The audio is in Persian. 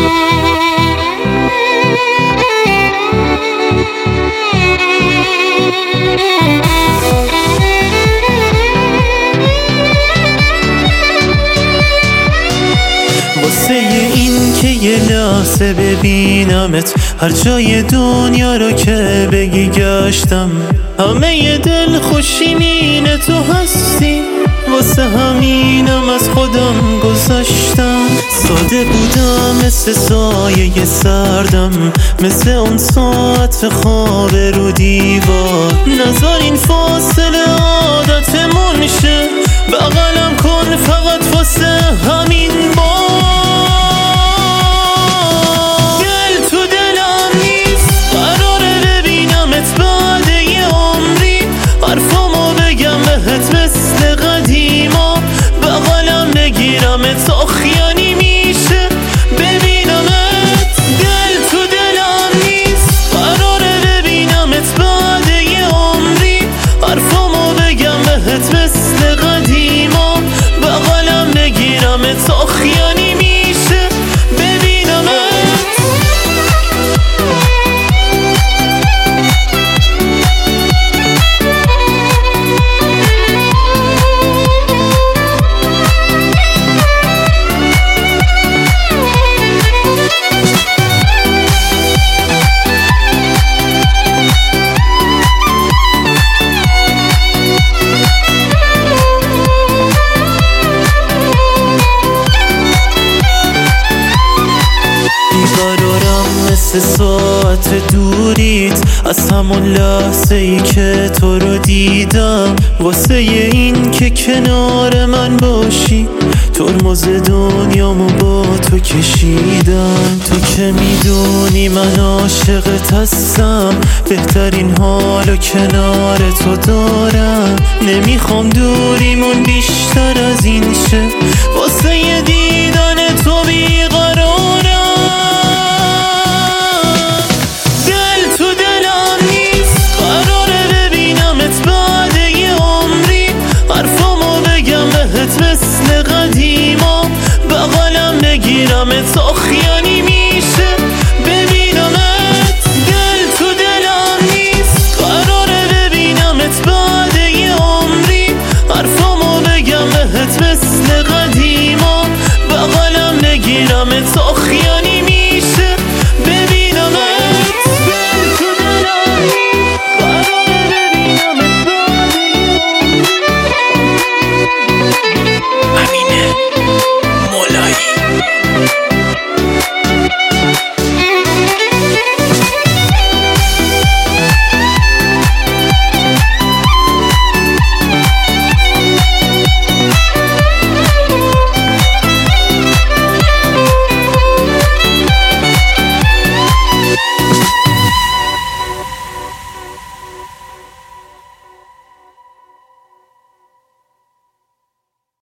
واسه این که یه لحظه ببینمت، هر جای دنیا رو که بگی گشتم. همه ی دل خوشینین تو هستی، واسه همینم از خودم گذاشتم. ساده بودم مثل سایه سردم، مثل اون ساعت خواب رو دیوار. نذار این فاصله عادتمون شه، بغلم کن فقط واسه همین بار. دل تو دلم نیست، قراره ببینمت بعد یه عمری. حرفامو بگم بهت مثل قدیما، بغلم بگیرمت آخیانی میشه ببینمت. دل تو دلم نیست، قراره ببینمت بعد یه عمری. حرفامو بگم بهت مثل قدیما، بغلم بگیرمت آخیانی میشه ببینمت. بیقرارم مثل ساعت دوریت، از همون لحظه ای که تو رو دیدم. واسه این که کنار من باشی، ترمز دنیامو با تو کشیدم. تو که میدونی من عاشقت هستم، بهترین حالو کنار تو دارم. نمیخوام دوریمون بیشتر از این شه،